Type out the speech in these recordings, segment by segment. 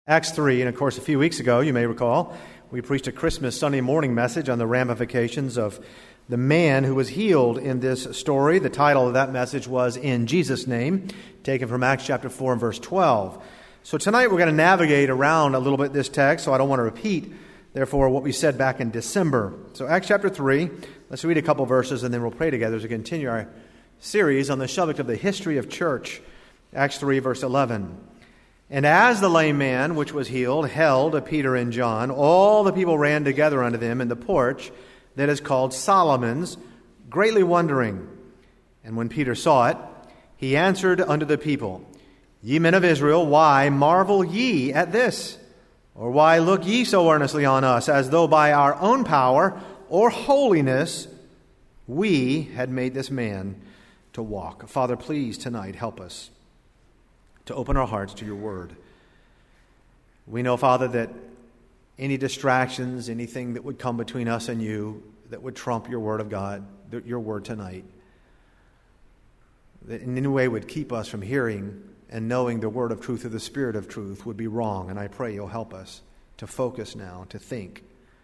Acts 3, and of course a few weeks ago, you may recall, we preached a Christmas Sunday morning message on the ramifications of the man who was healed in this story. The title of that message was In Jesus' Name, taken from Acts chapter 4 and verse 12. So tonight we're going to navigate around a little bit this text, so I don't want to repeat, therefore, what we said back in December. So Acts chapter 3, let's read a couple verses and then we'll pray together as we continue our series on the subject of the history of church. Acts 3, verse 11. And as the lame man which was healed held Peter and John, all the people ran together unto them in the porch that is called Solomon's, greatly wondering. And when Peter saw it, he answered unto the people, Ye men of Israel, why marvel ye at this? Or why look ye so earnestly on us, as though by our own power or holiness we had made this man to walk? Father, please tonight help us to open our hearts to your word. We know, Father, that any distractions, anything that would come between us and you that would trump your word of God, your word tonight, that in any way would keep us from hearing and knowing the word of truth or the spirit of truth would be wrong. And I pray you'll help us to focus now, to think,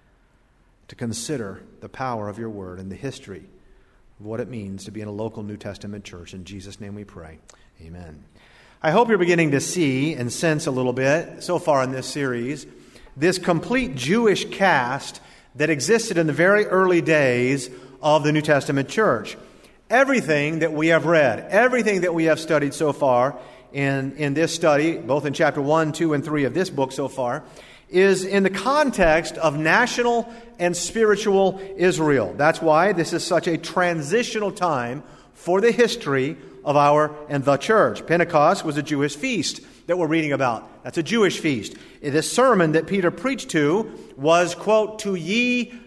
to consider the power of your word and the history of what it means to be in a local New Testament church. In Jesus' name we pray. Amen. I hope you're beginning to see and sense a little bit so far in this series this complete Jewish caste that existed in the very early days of the New Testament church. Everything that we have read, everything that we have studied so far in this study, both in chapter 1, 2, and 3 of this book so far, is in the context of national and spiritual Israel. That's why this is such a transitional time for the history of our and the church. Pentecost was a Jewish feast that we're reading about. That's a Jewish feast. This sermon that Peter preached to was, quote, to ye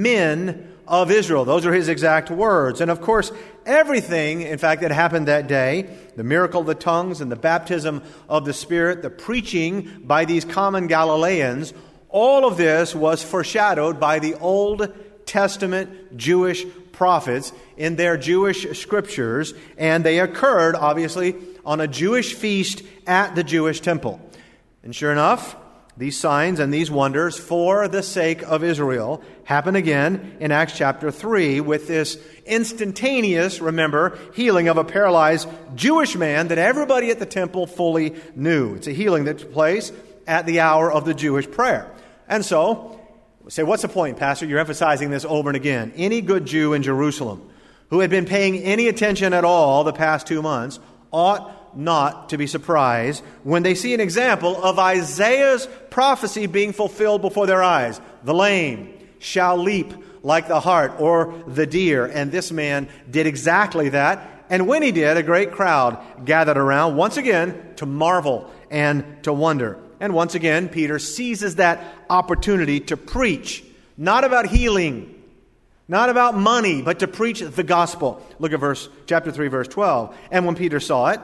men of Israel. Those are his exact words. And of course, everything, in fact, that happened that day, the miracle of the tongues and the baptism of the Spirit, the preaching by these common Galileans, all of this was foreshadowed by the Old Testament Jewish prophets in their Jewish scriptures, and they occurred, obviously, on a Jewish feast at the Jewish temple. And sure enough, these signs and these wonders for the sake of Israel happen again in Acts chapter 3 with this instantaneous, remember, healing of a paralyzed Jewish man that everybody at the temple fully knew. It's a healing that took place at the hour of the Jewish prayer. And so, say, what's the point, Pastor? You're emphasizing this over and again. Any good Jew in Jerusalem who had been paying any attention at all the past 2 months ought not to be surprised when they see an example of Isaiah's prophecy being fulfilled before their eyes. The lame shall leap like the hart or the deer. And this man did exactly that. And when he did, a great crowd gathered around once again to marvel and to wonder. And once again, Peter seizes that opportunity to preach, not about healing, not about money, but to preach the gospel. Look at chapter 3, verse 12. And when Peter saw it,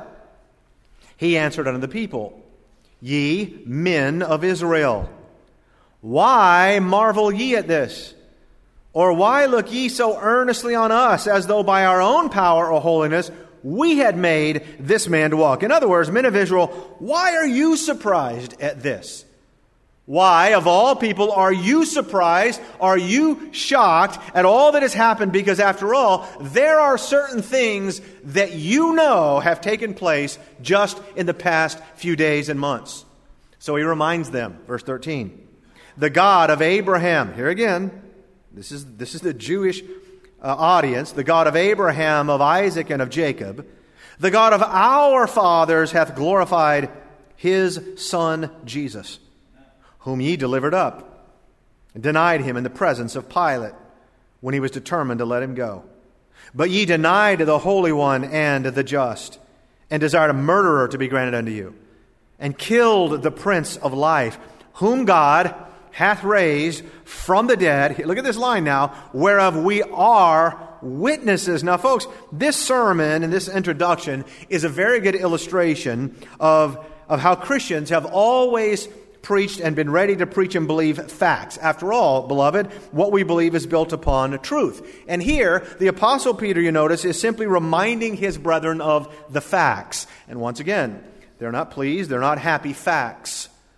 he answered unto the people, Ye men of Israel, why marvel ye at this? Or why look ye so earnestly on us, as though by our own power or holiness we had made this man to walk? In other words, men of Israel, why are you surprised at this? Why, of all people, are you surprised? Are you shocked at all that has happened? Because after all, there are certain things that you know have taken place just in the past few days and months. So he reminds them, verse 13, the God of Abraham, here again, this is the Jewish audience, the God of Abraham, of Isaac, and of Jacob, the God of our fathers hath glorified his Son Jesus, whom ye delivered up, and denied him in the presence of Pilate, when he was determined to let him go. But ye denied the Holy One and the just, and desired a murderer to be granted unto you, and killed the Prince of Life, whom God hath raised from the dead. Look at this line now, whereof we are witnesses. Now, folks, this sermon and this introduction is a very good illustration of how Christians have always preached and been ready to preach and believe facts. After all, beloved, what we believe is built upon truth. And here, the Apostle Peter, you notice, is simply reminding his brethren of the facts. And once again, they're not pleased, they're not happy facts.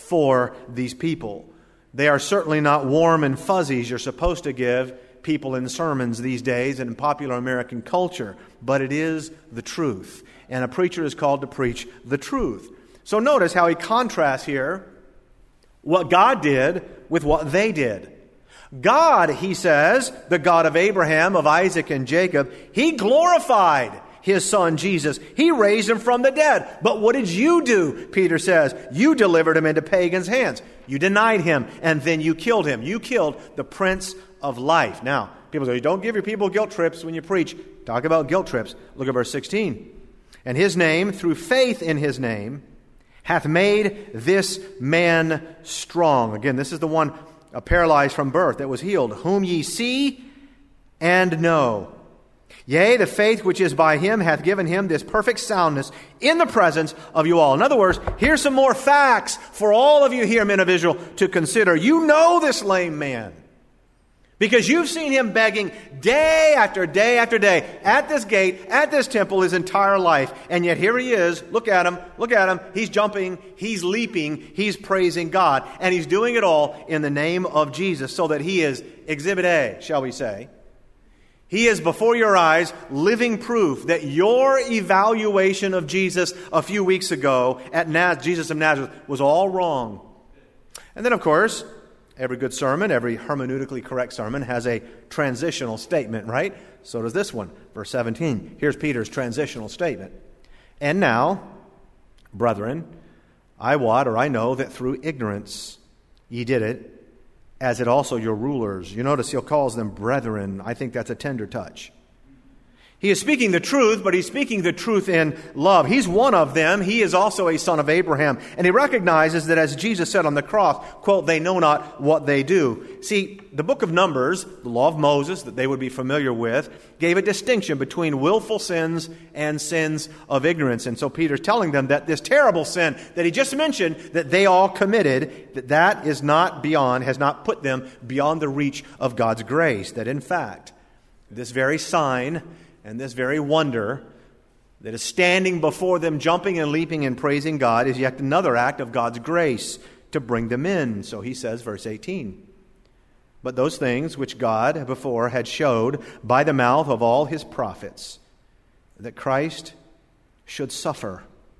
for these people. They are certainly not warm and fuzzies you're supposed to give people in sermons these days and in popular American culture, but it is the truth. And a preacher is called to preach the truth. So notice how he contrasts here what God did with what they did. God, he says, the God of Abraham, of Isaac, and Jacob, He glorified His Son Jesus. He raised Him from the dead. But what did you do, Peter says? You delivered Him into pagans' hands. You denied Him, and then you killed Him. You killed the Prince of Life. Now, people say, don't give your people guilt trips when you preach. Talk about guilt trips. Look at verse 16. And His name, through faith in His name, hath made this man strong. Again, this is the one paralyzed from birth that was healed, whom ye see and know. Yea, the faith which is by Him hath given Him this perfect soundness in the presence of you all. In other words, here's some more facts for all of you here, men of Israel, to consider. You know this lame man, because you've seen him begging day after day after day at this gate, at this temple, his entire life. And yet here he is. Look at him. Look at him. He's jumping. He's leaping. He's praising God. And he's doing it all in the name of Jesus, so that he is Exhibit A, shall we say. He is before your eyes living proof that your evaluation of Jesus a few weeks ago at Jesus of Nazareth was all wrong. And then, of course, every good sermon, every hermeneutically correct sermon has a transitional statement, right? So does this one. Verse 17. Here's Peter's transitional statement. And now, brethren, I wot, or I know, that through ignorance ye did it, as it also your rulers. You notice he calls them brethren. I think that's a tender touch. He is speaking the truth, but he's speaking the truth in love. He's one of them. He is also a son of Abraham. And he recognizes that, as Jesus said on the cross, quote, they know not what they do. See, the book of Numbers, the law of Moses that they would be familiar with, gave a distinction between willful sins and sins of ignorance. And so Peter's telling them that this terrible sin that he just mentioned, that they all committed, that is not beyond, has not put them beyond the reach of God's grace. That in fact, this very sign and this very wonder that is standing before them, jumping and leaping and praising God, is yet another act of God's grace to bring them in. So he says, verse 18, but those things which God before had showed by the mouth of all His prophets, that Christ should suffer,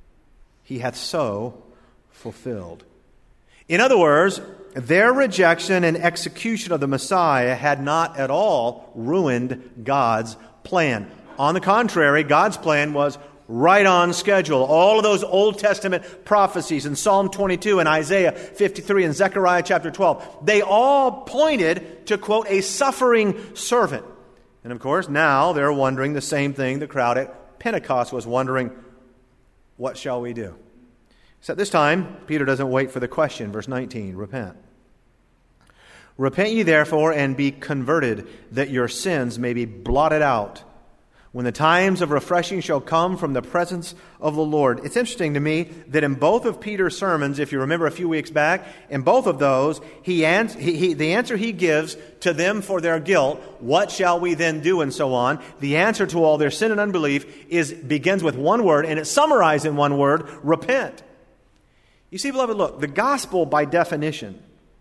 He hath so fulfilled. In other words, their rejection and execution of the Messiah had not at all ruined God's plan. On the contrary, God's plan was right on schedule. All of those Old Testament prophecies in Psalm 22 and Isaiah 53 and Zechariah chapter 12, they all pointed to, quote, a suffering servant. And of course, now they're wondering the same thing the crowd at Pentecost was wondering, what shall we do? Except this time, Peter doesn't wait for the question. Verse 19, repent. Repent ye therefore and be converted, that your sins may be blotted out, when the times of refreshing shall come from the presence of the Lord. It's interesting to me that in both of Peter's sermons, if you remember a few weeks back, in both of those, the answer he gives to them for their guilt, what shall we then do, and so on, the answer to all their sin and unbelief begins with one word, and it's summarized in one word, repent. You see, beloved, look, the gospel by definition,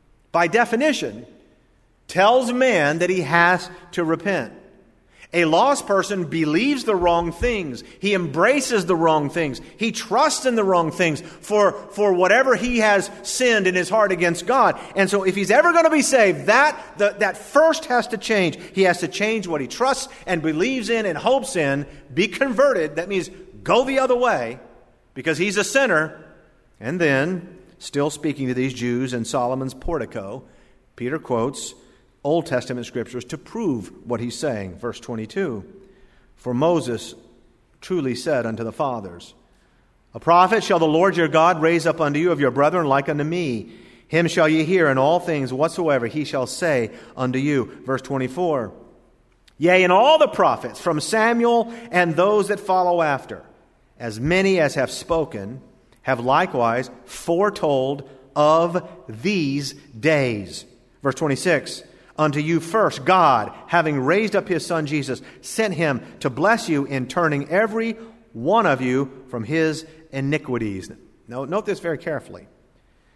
tells man that he has to repent. A lost person believes the wrong things. He embraces the wrong things. He trusts in the wrong things for whatever he has sinned in his heart against God. And so if he's ever going to be saved, that first has to change. He has to change what he trusts and believes in and hopes in, be converted. That means go the other way, because he's a sinner. And then, still speaking to these Jews in Solomon's portico, Peter quotes Old Testament scriptures to prove what he's saying. Verse 22, for Moses truly said unto the fathers, a prophet shall the Lord your God raise up unto you of your brethren like unto me. Him shall ye hear in all things whatsoever he shall say unto you. Verse 24, yea, and all the prophets from Samuel and those that follow after, as many as have spoken, have likewise foretold of these days. Verse 26, unto you first God, having raised up his Son Jesus, sent him to bless you in turning every one of you from his iniquities. Now, note this very carefully.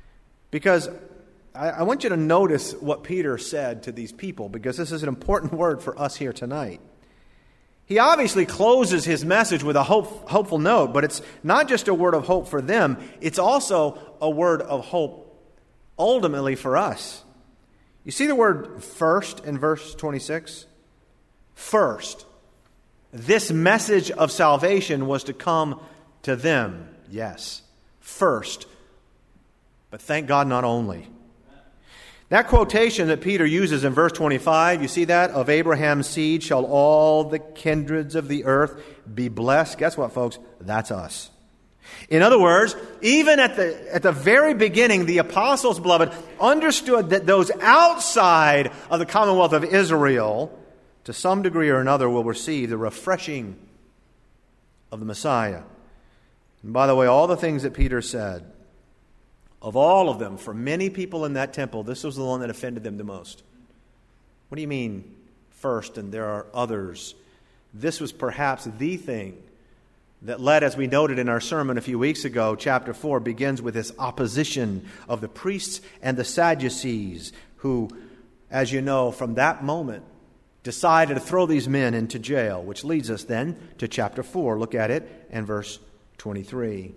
Because I want you to notice what Peter said to these people, because this is an important word for us here tonight. He obviously closes his message with a hopeful note, but it's not just a word of hope for them, it's also a word of hope ultimately for us. You see the word first in verse 26? First. This message of salvation was to come to them. Yes, first. But thank God, not only. That quotation that Peter uses in verse 25, you see that? Of Abraham's seed shall all the kindreds of the earth be blessed. Guess what, folks? That's us. In other words, even at the very beginning, the apostles, beloved, understood that those outside of the commonwealth of Israel, to some degree or another, will receive the refreshing of the Messiah. And by the way, all the things that Peter said, of all of them, for many people in that temple, this was the one that offended them the most. What do you mean, first, and there are others? This was perhaps the thing that led, as we noted in our sermon a few weeks ago, chapter 4 begins with this opposition of the priests and the Sadducees, who, as you know, from that moment, decided to throw these men into jail, which leads us then to chapter 4. Look at it and verse 23.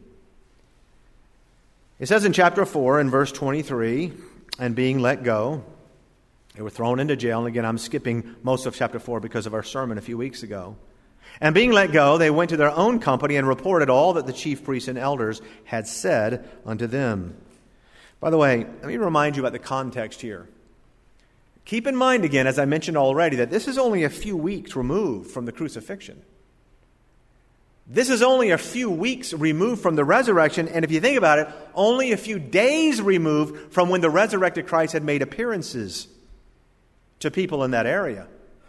It says in chapter 4 in verse 23, and being let go, they were thrown into jail. And again, I'm skipping most of chapter 4 because of our sermon a few weeks ago. And being let go, they went to their own company and reported all that the chief priests and elders had said unto them. By the way, let me remind you about the context here. Keep in mind again, as I mentioned already, that this is only a few weeks removed from the crucifixion. This is only a few weeks removed from the resurrection, and if you think about it, only a few days removed from when the resurrected Christ had made appearances to people in that area.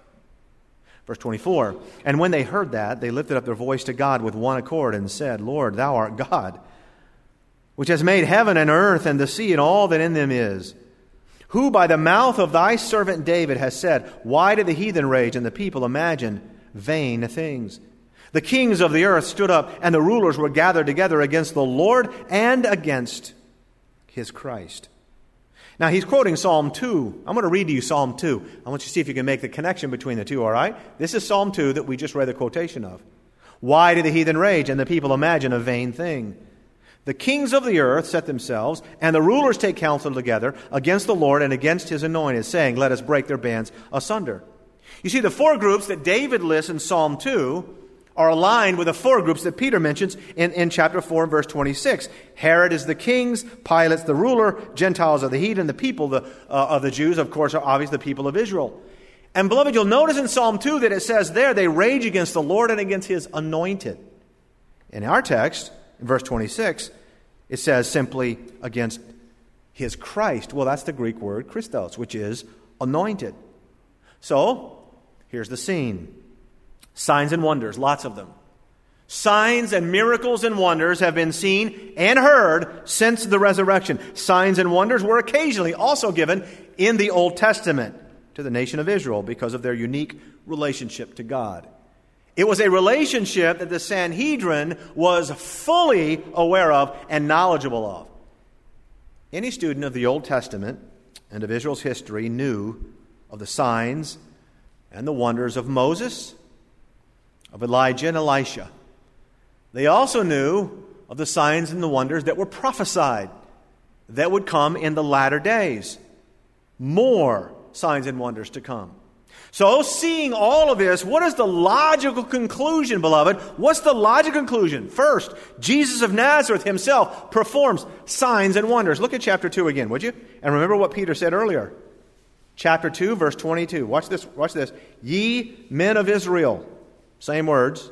Verse 24, and when they heard that, they lifted up their voice to God with one accord and said, Lord, thou art God, which has made heaven and earth and the sea and all that in them is, who by the mouth of thy servant David has said, why did the heathen rage and the people imagine vain things? The kings of the earth stood up, and the rulers were gathered together against the Lord and against his Christ. Now, he's quoting Psalm 2. I'm going to read to you Psalm 2. I want you to see if you can make the connection between the two, all right? This is Psalm 2 that we just read the quotation of. Why do the heathen rage, and the people imagine a vain thing? The kings of the earth set themselves, and the rulers take counsel together against the Lord and against his anointed, saying, let us break their bands asunder. You see, the four groups that David lists in Psalm 2 are aligned with the four groups that Peter mentions in chapter 4 and verse 26. Herod is the kings, Pilate's the ruler, Gentiles are the heathen, the people of the Jews, of course, are obviously the people of Israel. And beloved, you'll notice in Psalm 2 that it says there, they rage against the Lord and against his anointed. In our text, in verse 26, it says simply against his Christ. Well, that's the Greek word Christos, which is anointed. So, here's the scene. Signs and wonders, lots of them. Signs and miracles and wonders have been seen and heard since the resurrection. Signs and wonders were occasionally also given in the Old Testament to the nation of Israel because of their unique relationship to God. It was a relationship that the Sanhedrin was fully aware of and knowledgeable of. Any student of the Old Testament and of Israel's history knew of the signs and the wonders of Moses, of Elijah and Elisha. They also knew of the signs and the wonders that were prophesied that would come in the latter days. More signs and wonders to come. So, seeing all of this, what is the logical conclusion, beloved? What's the logical conclusion? First, Jesus of Nazareth himself performs signs and wonders. Look at chapter 2 again, would you? And remember what Peter said earlier. Chapter 2, verse 22. Watch this. Watch this. Ye men of Israel. Same words.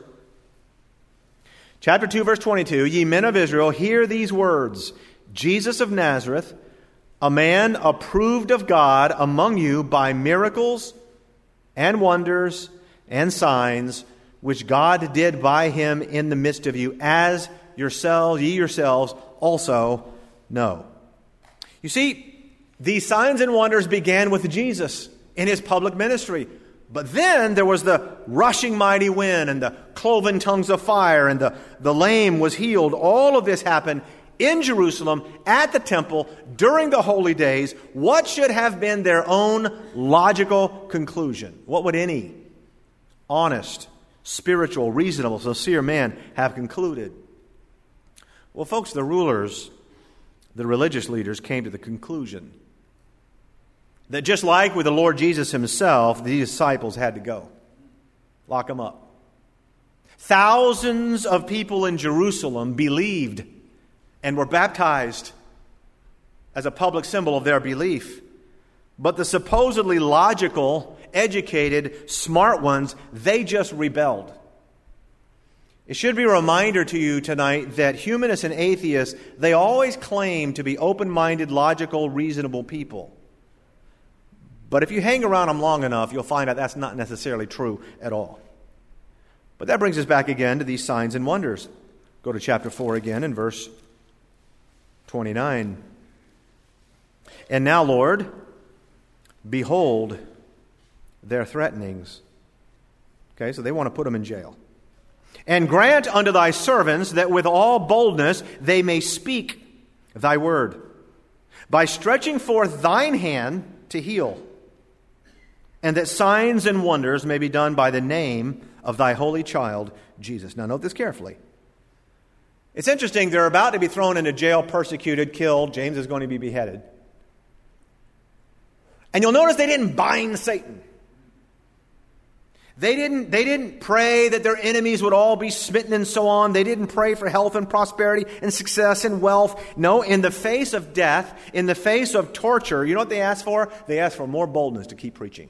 Chapter 2, verse 22. Ye men of Israel, hear these words. Jesus of Nazareth, a man approved of God among you by miracles and wonders and signs, which God did by him in the midst of you, as ye yourselves also know. You see, these signs and wonders began with Jesus in his public ministry. But then there was the rushing mighty wind and the cloven tongues of fire and the lame was healed. All of this happened in Jerusalem, at the temple, during the holy days, what should have been their own logical conclusion? What would any honest, spiritual, reasonable, sincere man have concluded? Well, folks, the rulers, the religious leaders came to the conclusion that just like with the Lord Jesus himself, the disciples had to go. Lock them up. Thousands of people in Jerusalem believed and were baptized as a public symbol of their belief. But the supposedly logical, educated, smart ones, they just rebelled. It should be a reminder to you tonight that humanists and atheists, they always claim to be open-minded, logical, reasonable people. But if you hang around them long enough, you'll find out that's not necessarily true at all. But that brings us back again to these signs and wonders. Go to chapter 4 again in verse 29. And now, Lord, behold their threatenings. Okay, so they want to put them in jail. And grant unto thy servants that with all boldness they may speak thy word, by stretching forth thine hand to heal, and that signs and wonders may be done by the name of thy holy child, Jesus. Now note this carefully. It's interesting, they're about to be thrown into jail, persecuted, killed. James is going to be beheaded. And you'll notice they didn't bind Satan. They didn't pray that their enemies would all be smitten and so on. They didn't pray for health and prosperity and success and wealth. No, in the face of death, in the face of torture, you know what they asked for? They asked for more boldness to keep preaching.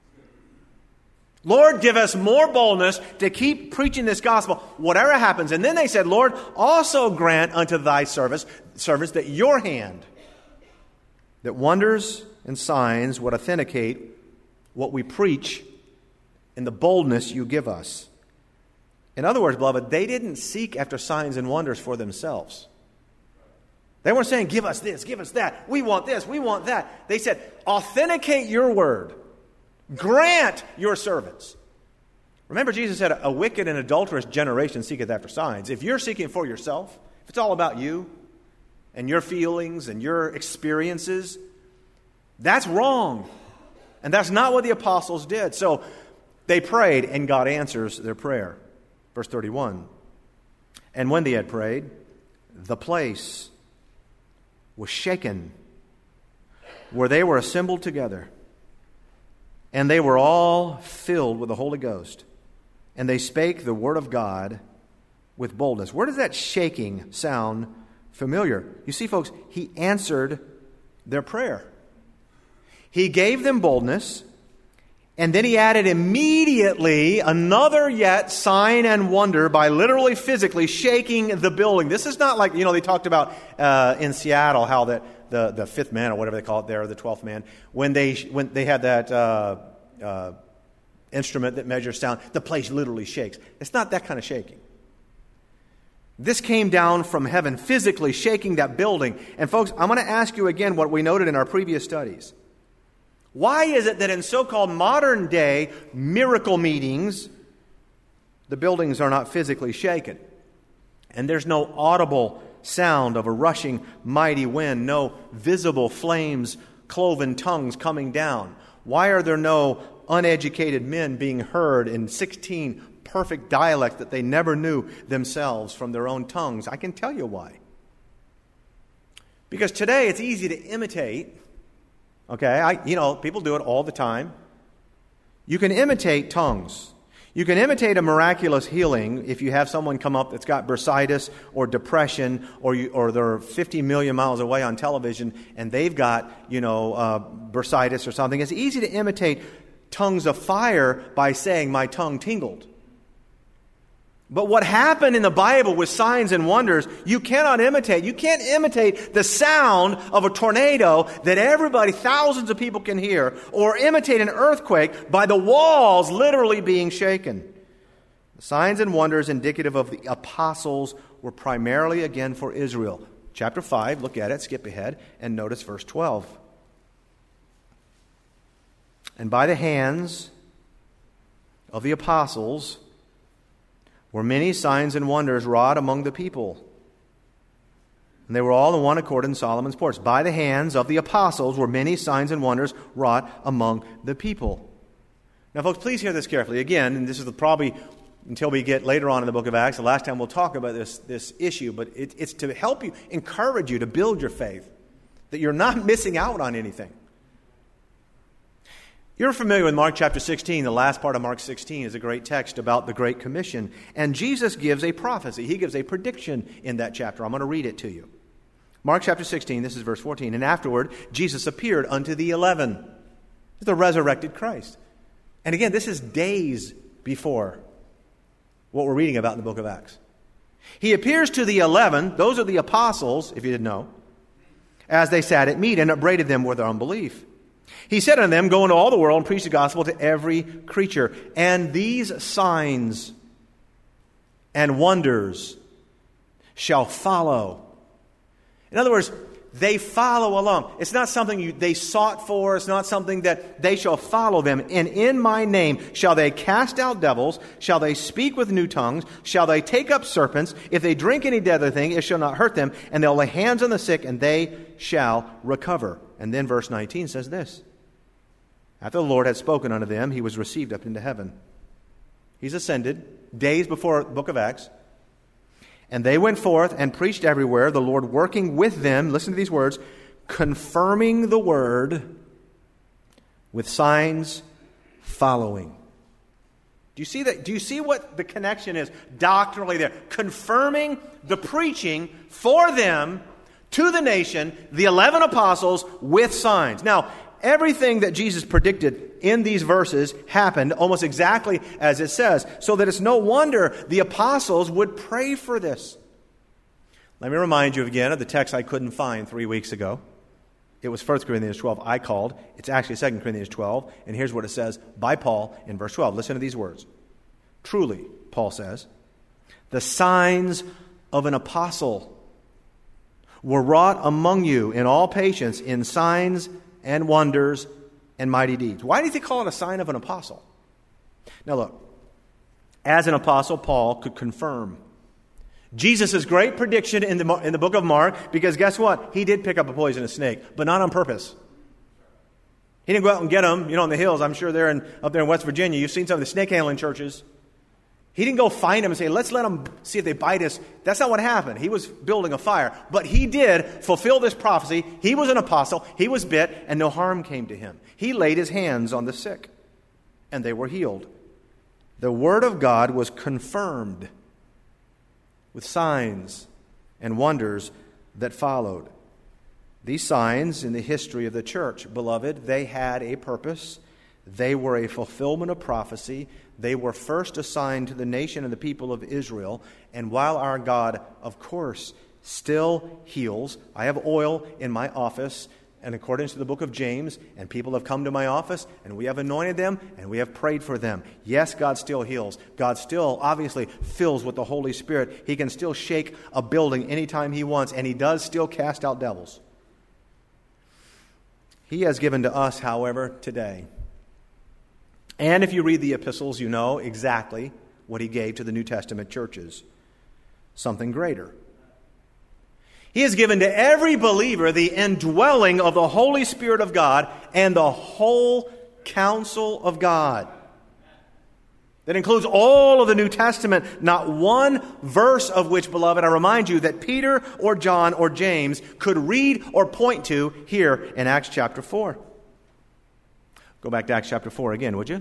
Lord, give us more boldness to keep preaching this gospel, whatever happens. And then they said, Lord, also grant unto thy servants that your hand, that wonders and signs would authenticate what we preach in the boldness you give us. In other words, beloved, they didn't seek after signs and wonders for themselves. They weren't saying, give us this, give us that. We want this, we want that. They said, authenticate your word. Grant your servants. Remember, Jesus said, a wicked and adulterous generation seeketh after signs. If you're seeking for yourself, if it's all about you and your feelings and your experiences, that's wrong. And that's not what the apostles did. So they prayed, and God answers their prayer. Verse 31. And when they had prayed, the place was shaken, where they were assembled together. And they were all filled with the Holy Ghost. And they spake the word of God with boldness. Where does that shaking sound familiar? You see, folks, he answered their prayer. He gave them boldness. And then he added immediately another yet sign and wonder by literally physically shaking the building. This is not like, they talked about in Seattle how that the fifth man, or whatever they call it there, or the 12th man, when they had that instrument that measures sound, the place literally shakes. It's not that kind of shaking. This came down from heaven, physically shaking that building. And folks, I'm going to ask you again what we noted in our previous studies. Why is it that in so-called modern day miracle meetings, the buildings are not physically shaken? And there's no audible sound of a rushing mighty wind, no visible flames, cloven tongues coming down. Why are there no uneducated men being heard in 16 perfect dialects that they never knew themselves from their own tongues? I can tell you why. Because today it's easy to imitate. Okay, people do it all the time. You can imitate tongues. You can imitate a miraculous healing if you have someone come up that's got bursitis or depression, or they're 50 million miles away on television and they've got, bursitis or something. It's easy to imitate tongues of fire by saying, my tongue tingled. But what happened in the Bible with signs and wonders, you cannot imitate. You can't imitate the sound of a tornado that everybody, thousands of people can hear, or imitate an earthquake by the walls literally being shaken. The signs and wonders indicative of the apostles were primarily, again, for Israel. Chapter 5, look at it, skip ahead, and notice verse 12. And by the hands of the apostles were many signs and wonders wrought among the people. And they were all in one accord in Solomon's porch. By the hands of the apostles were many signs and wonders wrought among the people. Now, folks, please hear this carefully. Again, and this is probably until we get later on in the book of Acts, the last time we'll talk about this issue, but it's to help you, encourage you to build your faith, that you're not missing out on anything. You're familiar with Mark chapter 16. The last part of Mark 16 is a great text about the Great Commission. And Jesus gives a prophecy. He gives a prediction in that chapter. I'm going to read it to you. Mark chapter 16, this is verse 14. And afterward, Jesus appeared unto the 11, the resurrected Christ. And again, this is days before what we're reading about in the book of Acts. He appears to the 11, those are the apostles, if you didn't know, as they sat at meat, and upbraided them with their unbelief. He said unto them, go into all the world and preach the gospel to every creature. And these signs and wonders shall follow. In other words, they follow along. It's not something they sought for. It's not something that they shall follow them. And in my name shall they cast out devils. Shall they speak with new tongues. Shall they take up serpents. If they drink any deadly thing, it shall not hurt them. And they'll lay hands on the sick, and they shall recover. And then verse 19 says this. After the Lord had spoken unto them, he was received up into heaven. He's ascended days before the book of Acts. And they went forth and preached everywhere, the Lord working with them, listen to these words, confirming the word with signs following. Do you see that? Do you see what the connection is doctrinally there? Confirming the preaching for them to the nation, the 11 apostles with signs. Now, everything that Jesus predicted in these verses happened almost exactly as it says, so that it's no wonder the apostles would pray for this. Let me remind you again of the text I couldn't find 3 weeks ago. It was 1 Corinthians 12 I called. It's actually 2 Corinthians 12, and here's what it says by Paul in verse 12. Listen to these words. Truly, Paul says, the signs of an apostle were wrought among you in all patience, in signs and wonders and mighty deeds. Why did he call it a sign of an apostle? Now look, as an apostle, Paul could confirm Jesus' great prediction in the book of Mark, because guess what? He did pick up a poisonous snake, but not on purpose. He didn't go out and get them, in the hills. I'm sure they're up there in West Virginia. You've seen some of the snake handling churches. He didn't go find them and say, let's let them see if they bite us. That's not what happened. He was building a fire. But he did fulfill this prophecy. He was an apostle. He was bit, and no harm came to him. He laid his hands on the sick, and they were healed. The word of God was confirmed with signs and wonders that followed. These signs in the history of the church, beloved, they had a purpose. They were a fulfillment of prophecy. They were first assigned to the nation and the people of Israel. And while our God, of course, still heals, I have oil in my office, and according to the book of James, and people have come to my office, and we have anointed them, and we have prayed for them. Yes, God still heals. God still, obviously, fills with the Holy Spirit. He can still shake a building anytime He wants, and He does still cast out devils. He has given to us, however, today. And if you read the epistles, you know exactly what He gave to the New Testament churches. Something greater. He has given to every believer the indwelling of the Holy Spirit of God and the whole counsel of God. That includes all of the New Testament, not one verse of which, beloved, I remind you that Peter or John or James could read or point to here in Acts chapter 4. Go back to Acts chapter 4 again, would you?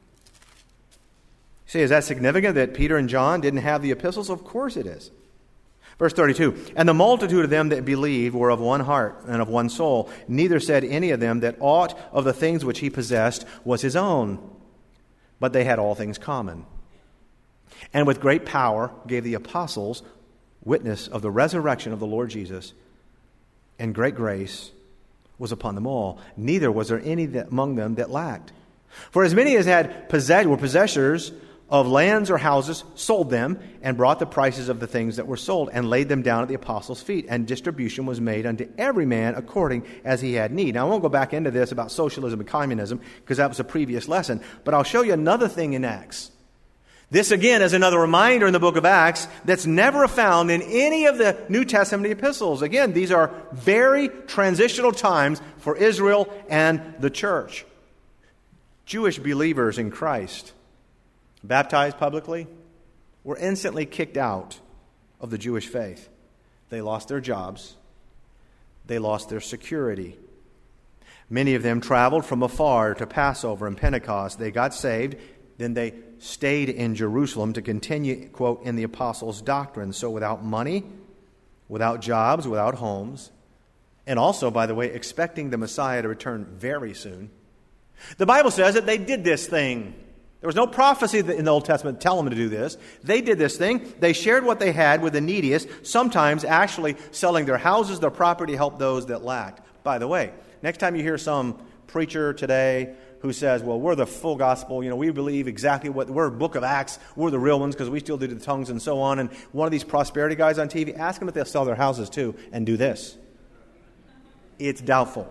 See, is that significant that Peter and John didn't have the epistles? Of course it is. Verse 32, and the multitude of them that believed were of one heart and of one soul. Neither said any of them that aught of the things which he possessed was his own, but they had all things common. And with great power gave the apostles witness of the resurrection of the Lord Jesus, and great grace was upon them all. Neither was there any among them that lacked. For as many as were possessors of lands or houses, sold them, and brought the prices of the things that were sold, and laid them down at the apostles' feet, and distribution was made unto every man according as he had need. Now, I won't go back into this about socialism and communism, because that was a previous lesson, but I'll show you another thing in Acts. This, again, is another reminder in the book of Acts that's never found in any of the New Testament epistles. Again, these are very transitional times for Israel and the church. Jewish believers in Christ, baptized publicly, were instantly kicked out of the Jewish faith. They lost their jobs. They lost their security. Many of them traveled from afar to Passover and Pentecost. They got saved. Then they stayed in Jerusalem to continue, quote, in the apostles' doctrine. So without money, without jobs, without homes, and also, by the way, expecting the Messiah to return very soon. The Bible says that they did this thing. There was no prophecy in the Old Testament to tell them to do this. They did this thing. They shared what they had with the neediest, sometimes actually selling their houses, their property to help those that lacked. By the way, next time you hear some preacher today who says, well, we're the full gospel, we believe exactly we're Book of Acts, we're the real ones because we still do the tongues and so on, and one of these prosperity guys on TV, ask them if they'll sell their houses too and do this. It's doubtful.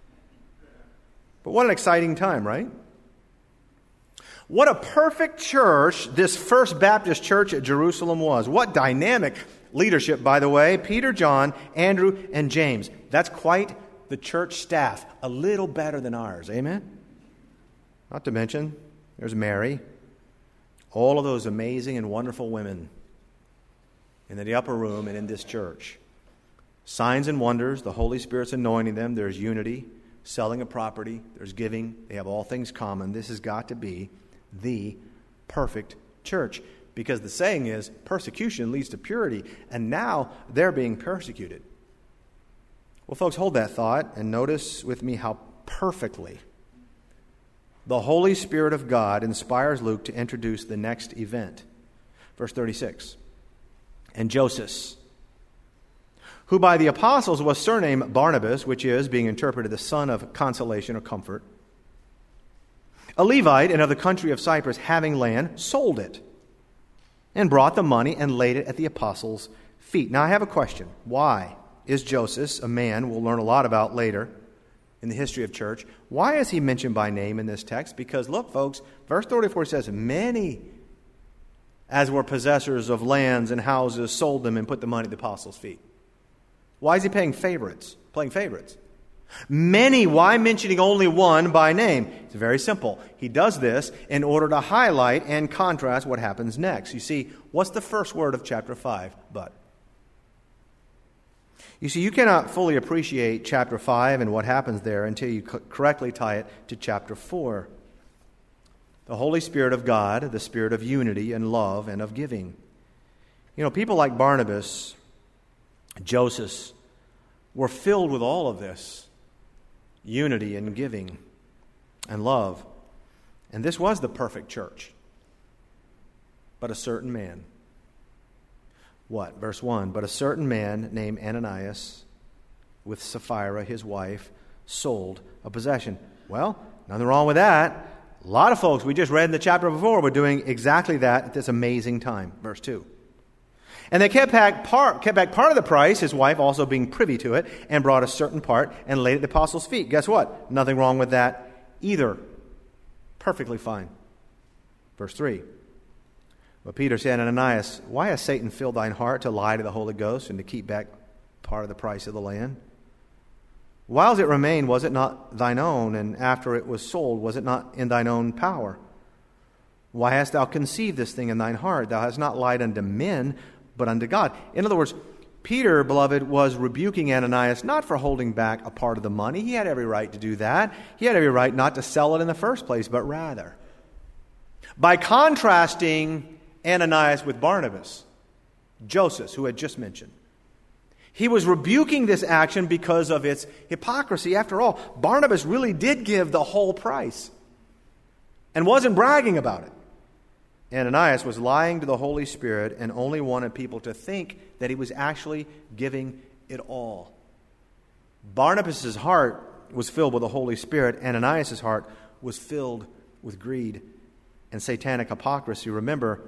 But what an exciting time, right? What a perfect church this First Baptist Church at Jerusalem was. What dynamic leadership, by the way. Peter, John, Andrew, and James. That's quite the church staff. A little better than ours. Amen? Not to mention, there's Mary. All of those amazing and wonderful women in the upper room and in this church. Signs and wonders. The Holy Spirit's anointing them. There's unity. Selling a property, there's giving, they have all things common. This has got to be the perfect church. Because the saying is, persecution leads to purity, and now they're being persecuted. Well, folks, hold that thought and notice with me how perfectly the Holy Spirit of God inspires Luke to introduce the next event. Verse 36. And Joseph, who by the apostles was surnamed Barnabas, which is, being interpreted, the son of consolation or comfort, a Levite and of the country of Cyprus, having land, sold it, and brought the money and laid it at the apostles' feet. Now I have a question. Why is Joseph, a man we'll learn a lot about later in the history of church, why is he mentioned by name in this text? Because look, folks, verse 34 says, many as were possessors of lands and houses sold them and put the money at the apostles' feet. Why is he playing favorites? Many, why mentioning only one by name? It's very simple. He does this in order to highlight and contrast what happens next. You see, what's the first word of chapter 5? But. You see, you cannot fully appreciate chapter 5 and what happens there until you correctly tie it to chapter 4. The Holy Spirit of God, the Spirit of unity and love and of giving. People like Barnabas, Joseph, were filled with all of this unity and giving and love. And this was the perfect church. But a certain man. What? Verse 1. But a certain man named Ananias, with Sapphira, his wife, sold a possession. Well, nothing wrong with that. A lot of folks, we just read in the chapter before, were doing exactly that at this amazing time. Verse 2. And they kept back part of the price, his wife also being privy to it, and brought a certain part and laid it at the apostles' feet. Guess what? Nothing wrong with that either. Perfectly fine. Verse 3. But Peter said, Ananias, why has Satan filled thine heart to lie to the Holy Ghost and to keep back part of the price of the land? Whiles it remained, was it not thine own? And after it was sold, was it not in thine own power? Why hast thou conceived this thing in thine heart? Thou hast not lied unto men, but unto God. In other words, Peter, beloved, was rebuking Ananias not for holding back a part of the money. He had every right to do that. He had every right not to sell it in the first place, but rather by contrasting Ananias with Barnabas, Joseph, who had just mentioned. He was rebuking this action because of its hypocrisy. After all, Barnabas really did give the whole price and wasn't bragging about it. Ananias was lying to the Holy Spirit and only wanted people to think that he was actually giving it all. Barnabas' heart was filled with the Holy Spirit. Ananias' heart was filled with greed and satanic hypocrisy. Remember,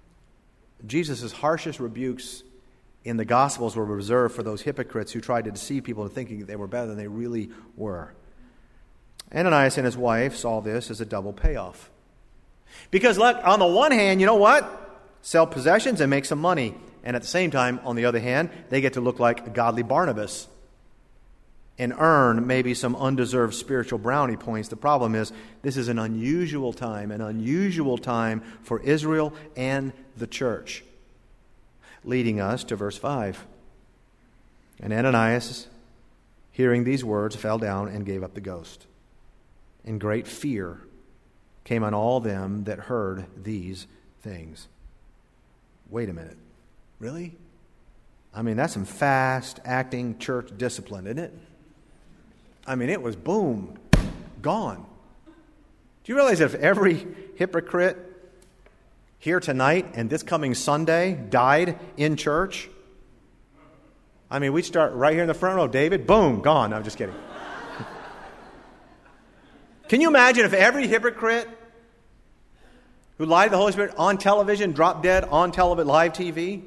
Jesus' harshest rebukes in the Gospels were reserved for those hypocrites who tried to deceive people into thinking they were better than they really were. Ananias and his wife saw this as a double payoff. Because look, on the one hand, you know what? Sell possessions and make some money. And at the same time, on the other hand, they get to look like a godly Barnabas and earn maybe some undeserved spiritual brownie points. The problem is, this is an unusual time for Israel and the church. Leading us to verse 5. And Ananias, hearing these words, fell down and gave up the ghost. And great fear came on all them that heard these things. Wait a minute. Really? I mean, that's some fast-acting church discipline, isn't it? I mean, it was boom, gone. Do you realize that if every hypocrite here tonight and this coming Sunday died in church, I mean, we'd start right here in the front row. David, boom, gone. No, I'm just kidding. Can you imagine if every hypocrite who lied to the Holy Spirit on television dropped dead on live TV?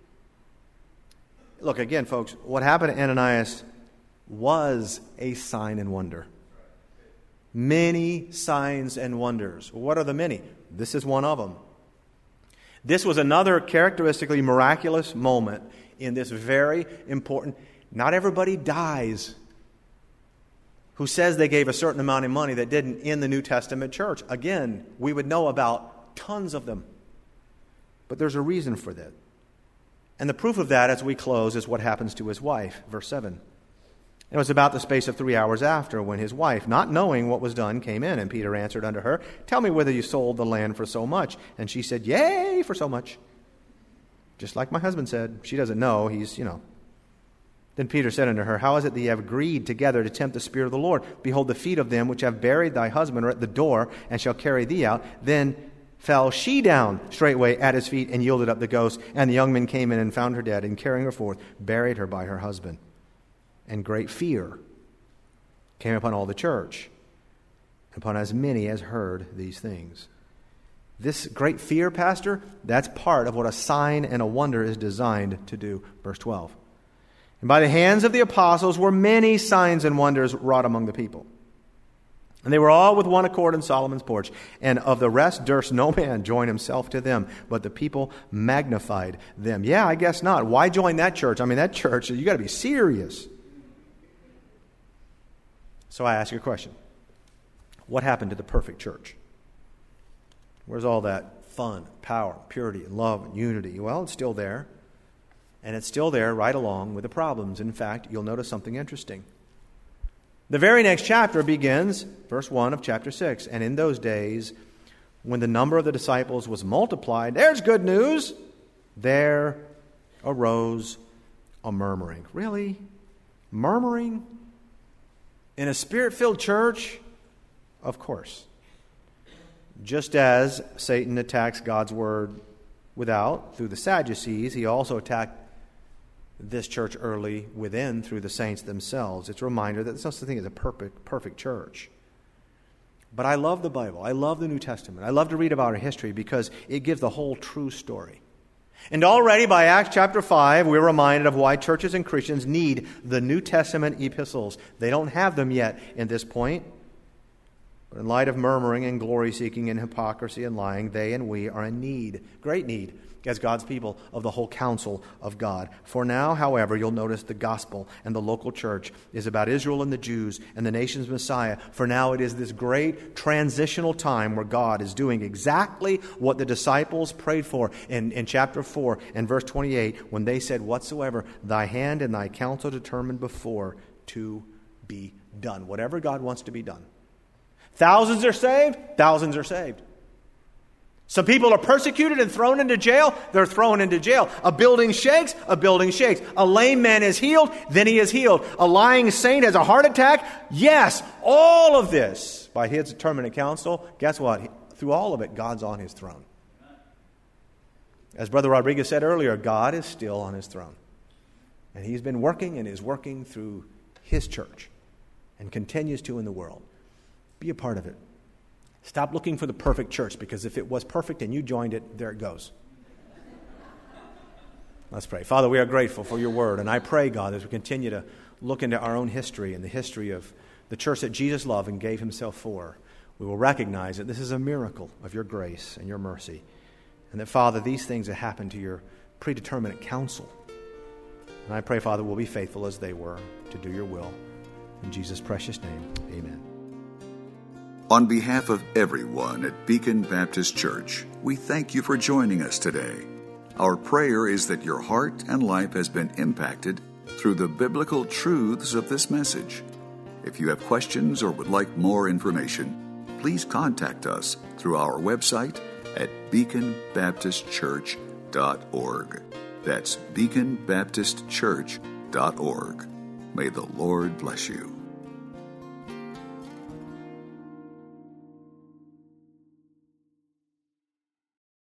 Look, again, folks, what happened to Ananias was a sign and wonder. Many signs and wonders. What are the many? This is one of them. This was another characteristically miraculous moment in this very important. Not everybody dies who says they gave a certain amount of money that didn't in the New Testament church. Again, we would know about tons of them. But there's a reason for that. And the proof of that, as we close, is what happens to his wife. Verse 7. It was about the space of 3 hours after when his wife, not knowing what was done, came in. And Peter answered unto her, Tell me whether you sold the land for so much. And she said, Yea, for so much. Just like my husband said. She doesn't know. Then Peter said unto her, How is it that ye have agreed together to tempt the Spirit of the Lord? Behold, the feet of them which have buried thy husband are at the door, and shall carry thee out. Then fell she down straightway at his feet, and yielded up the ghost. And the young men came in and found her dead, and carrying her forth, buried her by her husband. And great fear came upon all the church, upon as many as heard these things. This great fear, Pastor, that's part of what a sign and a wonder is designed to do. Verse 12. And by the hands of the apostles were many signs and wonders wrought among the people. And they were all with one accord in Solomon's porch. And of the rest durst no man join himself to them, but the people magnified them. Yeah, I guess not. Why join that church? I mean, that church, you got to be serious. So I ask you a question. What happened to the perfect church? Where's all that fun, power, purity, and love, and unity? Well, it's still there. And it's still there right along with the problems. In fact, you'll notice something interesting. The very next chapter begins, verse 1 of chapter 6. And in those days, when the number of the disciples was multiplied, there's good news, there arose a murmuring. Really? Murmuring? In a Spirit-filled church? Of course. Just as Satan attacks God's word without through the Sadducees, he also attacked this church early within through the saints themselves. It's a reminder that there's no such thing as a perfect church. But I love the Bible. I love the New Testament. I love to read about our history because it gives the whole true story. And already by Acts chapter 5, we're reminded of why churches and Christians need the New Testament epistles. They don't have them yet in this point. But in light of murmuring and glory-seeking and hypocrisy and lying, they and we are in need, great need, as God's people, of the whole counsel of God. For now, however, you'll notice the gospel and the local church is about Israel and the Jews and the nation's Messiah. For now, it is this great transitional time where God is doing exactly what the disciples prayed for in chapter 4 and verse 28 when they said, Whatsoever thy hand and thy counsel determined before to be done. Whatever God wants to be done. Thousands are saved. Thousands are saved. Some people are persecuted and thrown into jail. They're thrown into jail. A building shakes. A building shakes. A lame man is healed. Then he is healed. A lying saint has a heart attack. Yes, all of this by his determinate counsel. Guess what? Through all of it, God's on his throne. As Brother Rodriguez said earlier, God is still on his throne. And he's been working and is working through his church and continues to in the world. Be a part of it. Stop looking for the perfect church, because if it was perfect and you joined it, there it goes. Let's pray. Father, we are grateful for your word, and I pray, God, as we continue to look into our own history and the history of the church that Jesus loved and gave himself for, we will recognize that this is a miracle of your grace and your mercy, and that, Father, these things have happened to your predeterminate counsel. And I pray, Father, we'll be faithful as they were to do your will. In Jesus' precious name, amen. On behalf of everyone at Beacon Baptist Church, we thank you for joining us today. Our prayer is that your heart and life has been impacted through the biblical truths of this message. If you have questions or would like more information, please contact us through our website at beaconbaptistchurch.org. That's beaconbaptistchurch.org. May the Lord bless you.